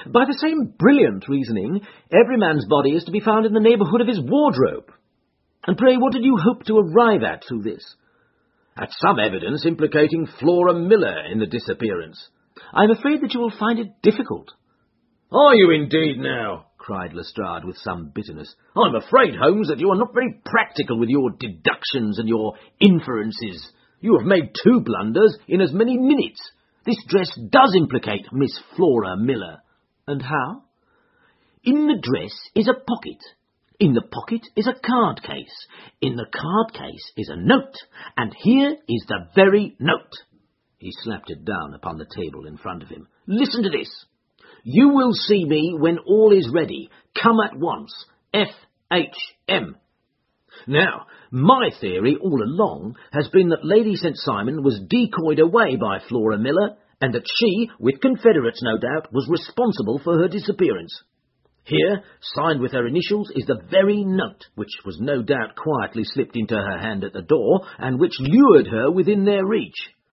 By the same brilliant reasoning, every man's body is to be found in the neighbourhood of his wardrobe. And pray, what did you hope to arrive at through this? At some evidence implicating Flora Miller in the disappearance. I am afraid that you will find it difficult. Are you indeed now? Cried Lestrade with some bitterness. I'm afraid, Holmes, that you are not very practical with your deductions and your inferences. You have made 2 blunders in as many minutes. This dress does implicate Miss Flora Miller. And how? In the dress is a pocket. In the pocket is a card case. In the card case is a note. And here is the very note. He slapped it down upon the table in front of him. Listen to this. You will see me when all is ready. Come at once. F.H.M. Now, my theory all along has been that Lady St. Simon was decoyed away by Flora Miller, and that she, with confederates no doubt, was responsible for her disappearance. Here, signed with her initials, is the very note, which was no doubt quietly slipped into her hand at the door, and which lured her within their reach.